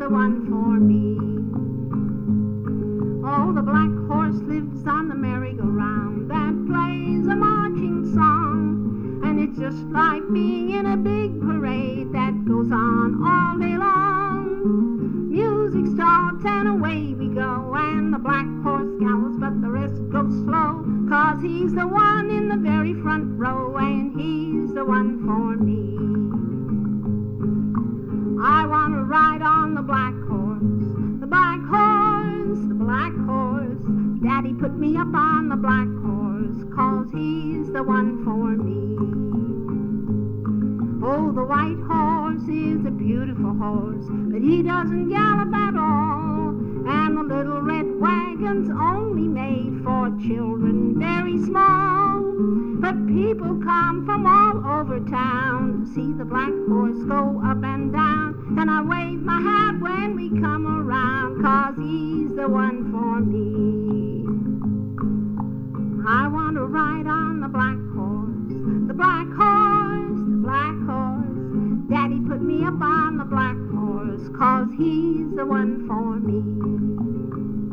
the one for me. Oh, the black horse lives on the merry-go-round that plays a marching song, and it's just like being in a big parade that goes on all day long. Music stops and away we go, and the black horse gallops, but the rest goes slow, 'cause he's the one in the very front row, and he's the one for me. I want to ride on the black horse, the black horse, the black horse. Daddy put me up on the black horse, 'cause he's the one for me. Oh, the white horse is a beautiful horse, but he doesn't gallop at all, and the little red wagon's only made for children very small. But people come from all over town to see the black horse go up and down, and I wave my hat when we come around, 'cause he's the one for me. I want to ride on the black horse, the black horse, the black horse. Daddy put me up on the black horse, 'cause he's the one for me.